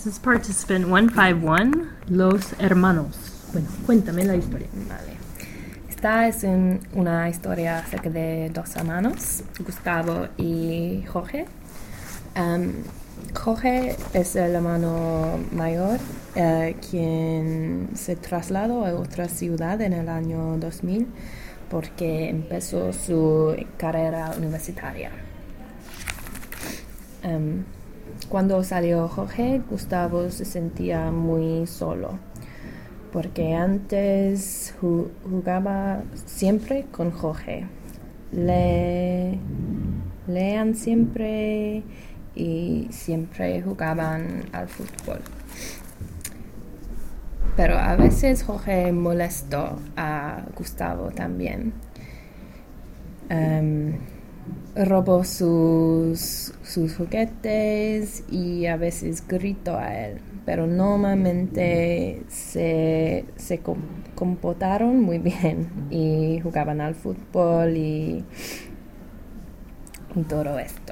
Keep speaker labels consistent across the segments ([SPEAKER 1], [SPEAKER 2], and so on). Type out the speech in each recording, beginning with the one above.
[SPEAKER 1] is participant 151, Los Hermanos. Bueno, cuéntame la historia.
[SPEAKER 2] Vale. Esta es una historia acerca de dos hermanos, Gustavo y Jorge. Jorge es el hermano mayor, quien se trasladó a otra ciudad en el año 2000 porque empezó su carrera universitaria. Cuando salió Jorge, Gustavo se sentía muy solo, porque antes jugaba siempre con Jorge. Leían siempre y siempre jugaban al fútbol. Pero a veces Jorge molestó a Gustavo también. Robó sus juguetes y a veces gritó a él, pero normalmente se comportaron muy bien y jugaban al fútbol y todo esto.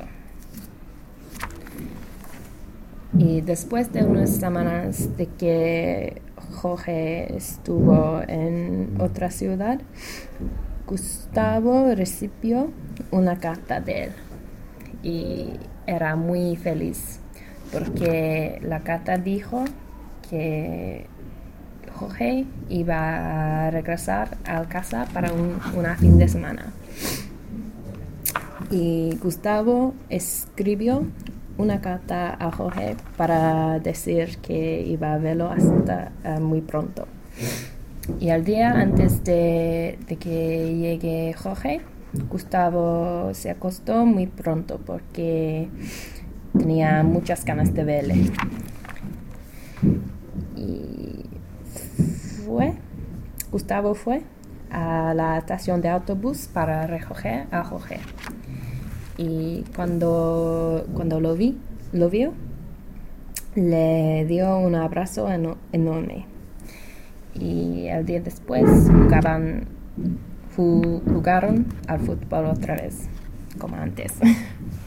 [SPEAKER 2] Y después de unas semanas de que Jorge estuvo en otra ciudad, Gustavo recibió una carta de él y era muy feliz porque la carta dijo que Jorge iba a regresar a casa para una fin de semana. Y Gustavo escribió una carta a Jorge para decir que iba a verlo hasta muy pronto. Y al día antes de que llegue Jorge, Gustavo se acostó muy pronto porque tenía muchas ganas de verle. Y Gustavo fue a la estación de autobús para recoger a Jorge. Y cuando lo vio, le dio un abrazo enorme. Y el día después jugaron al fútbol otra vez, como antes.